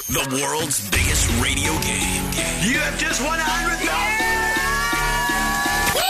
The world's biggest radio game. You have just won $100,000.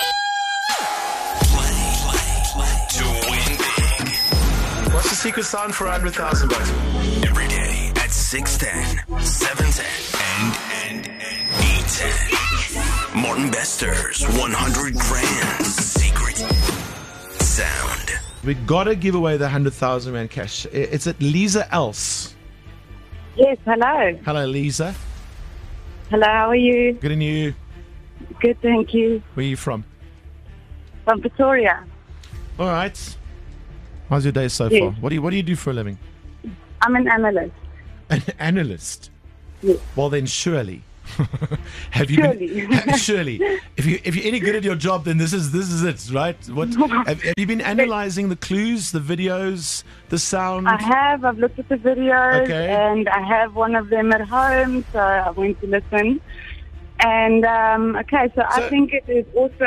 Play to win big. What's the secret sound for $100,000? Every day at 6:10, 7:10, and 8:10. Martin Bester's 100 grand secret sound. We gotta give away the 100,000 rand cash. It's at Lisa Else. Yes, hello. Hello, Lisa. Hello, how are you? Good and you. Good, thank you. Where are you from? From Pretoria. All right. How's your day so Yes. far? What do you do for a living? I'm an analyst. An analyst. Yes. Well, then surely. Have you Surely. been surely? If you're any good at your job, then this is it, right? What have you been analyzing the clues, the videos, the sound? I've looked at the videos, Okay. and I have one of them at home, so I went to listen. And, so I think it is also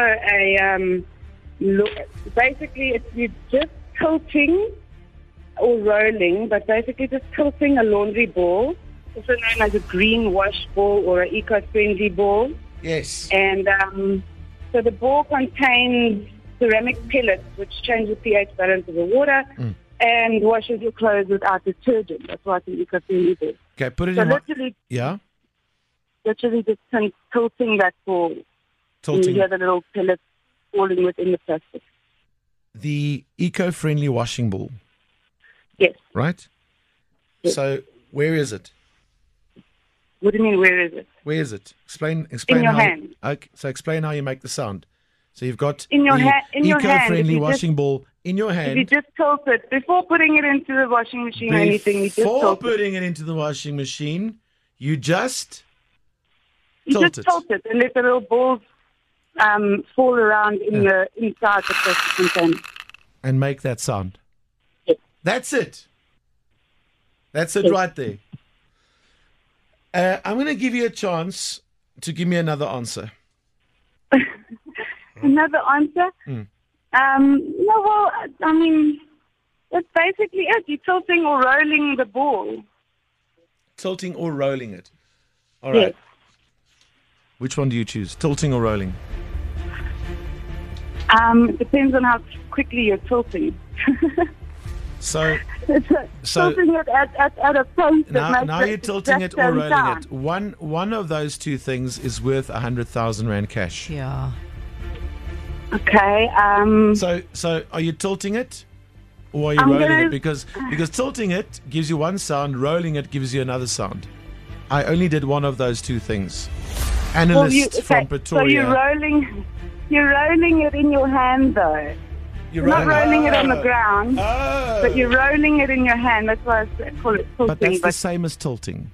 basically it's you just tilting or rolling, but basically just tilting a laundry ball, also known as a green wash ball or an eco-friendly ball. Yes. And so the ball contains ceramic pellets, which change the pH balance of the water and washes your clothes without detergent. That's why it's an eco-friendly ball. Okay, put it So in. literally just tilting that ball. And Tilting. you hear the little pellets falling within the plastic. The eco-friendly washing ball, Yes. right? Yes. So where is it? What do you mean, where is it? Where is it? Explain In your how. hand. Okay, so explain how you make the sound. So you've got In your the in your hand, eco-friendly if you washing ball in your If hand. you just tilt it, before putting it into the washing machine or anything, you just Before tilt it. putting it into the washing machine, you just You tilt just it. tilt it and let the little balls fall around in the inside the plastic container. and make that sound. Yes. That's it. That's it Yes. right there. I'm going to give you a chance to give me another answer. Another answer? No, well, I mean, that's basically it. You're tilting or rolling the ball. Tilting or rolling it. All right. Yes. Which one do you choose? Tilting or rolling? It depends on how quickly you're tilting. So Tilting it at a pace that makes now you're tilting it or rolling it. One of those two things is worth 100,000 rand cash. Yeah. Okay. So are you tilting it or are you I'm rolling gonna- it? Because tilting it gives you one sound, rolling it gives you another sound. I only did one of those two things. Analyst from Pretoria. So you're rolling it in your hand, though. You're not rolling it on the ground, but you're rolling it in your hand. That's why I call it tilting. But that's the same as tilting.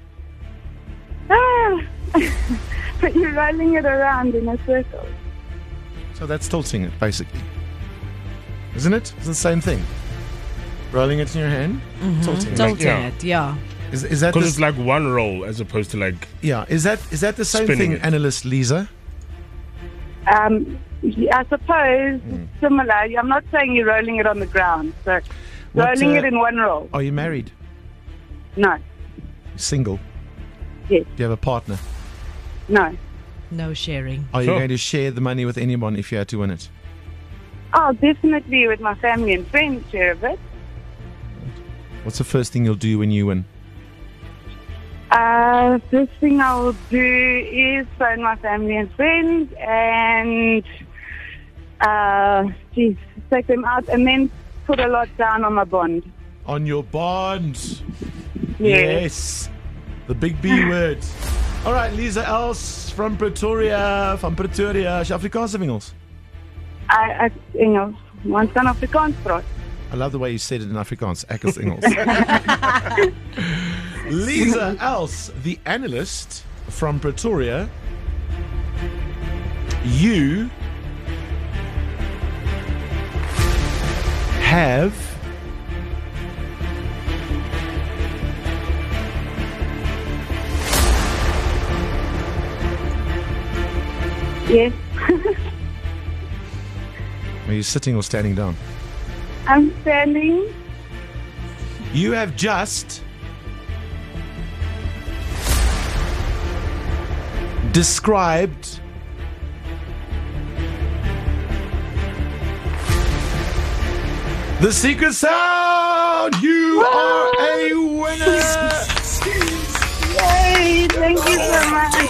But you're rolling it around in a circle. So that's tilting it, basically. Isn't it? It's the same thing. Rolling it in your hand, tilting. Tilting yeah. it, yeah. Is that Because the, it's like one roll as opposed to like. yeah? Is that the same Spinning thing, it. analyst Lisa? I suppose it's similar. I'm not saying you're rolling it on the ground. So What, rolling it in one roll. Are you married? No. Single? Yes. Do you have a partner? No. No sharing. Are you Sure. going to share the money with anyone if you had to win it? Oh, definitely with my family and friends share of it. What's the first thing you'll do when you win? First thing I will do is phone my family and friends and take them out and then put a lot down on my bond. On your bond. Yes. Yes. The big B word. All right, Lisa Els from Pretoria. Van Pretoria. Is je Afrikaans of Engels? Ek Engels. Want kan Afrikaans praat? I love the way you said it in Afrikaans. Ek is Engels. Lisa Els, the analyst from Pretoria. You have Yes. Are you sitting or standing down? I'm standing. You have just described the secret sound. You are a winner. Yay! Thank you so much.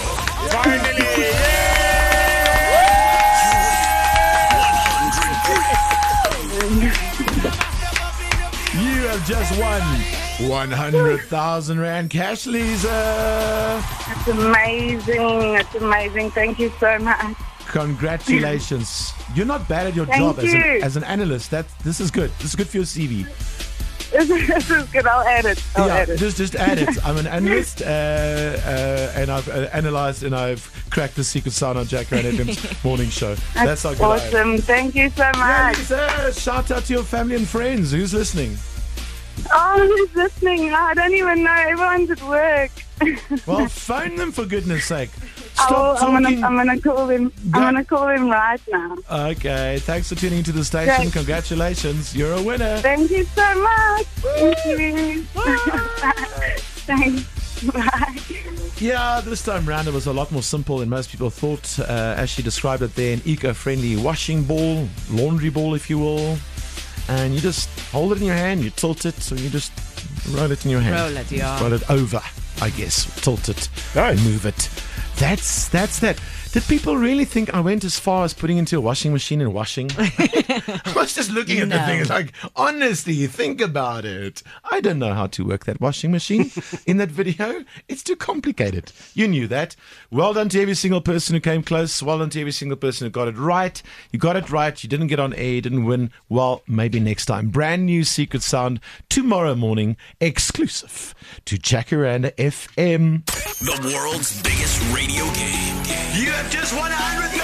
You have just won 100,000 Rand cash, Lisa. That's amazing. That's amazing. Thank you so much. Congratulations. You're not bad at your Thank job you. as an analyst. This is good. This is good for your CV. This is good. I'll add it. I'll add it. Just add it. I'm an analyst, and I've analyzed and I've cracked the secret sound on Jack Rand FM's morning show. That's how good I am. Awesome. Thank you so much. Lisa, shout out to your family and friends. Who's listening? Oh, who's listening? I don't even know. Everyone's at work. Well, phone them for goodness sake. I'm talking. gonna call him. I'm gonna call him right now. Okay, thanks for tuning into the station. Thanks. Congratulations, you're a winner. Thank you so much. Thank you. Thanks. Bye. Yeah, this time round it was a lot more simple than most people thought. As she described it there, an eco-friendly washing ball, laundry ball if you will. And you just hold it in your hand, you tilt it, so you just roll it in your hand. Roll it, yeah. Roll it over, I guess. Tilt it, Nice. move it. That's that. Did people really think I went as far as putting into a washing machine and washing? I was just looking at the No. thing. It's like, honestly, think about it. I don't know how to work that washing machine in that video. It's too complicated. You knew that. Well done to every single person who came close. Well done to every single person who got it right. You got it right. You didn't get on air. You didn't win. Well, maybe next time. Brand new Secret Sound tomorrow morning, exclusive to Jacaranda FM. The world's biggest radio game. You have just 100,000.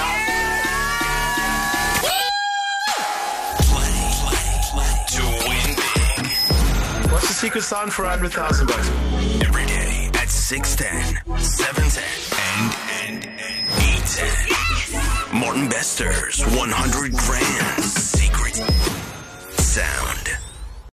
Play to win big. What's the secret sound for 100,000 bucks? Every day at 6:10, 7:10, and 8:10. Martin Bester's 100 grand secret sound.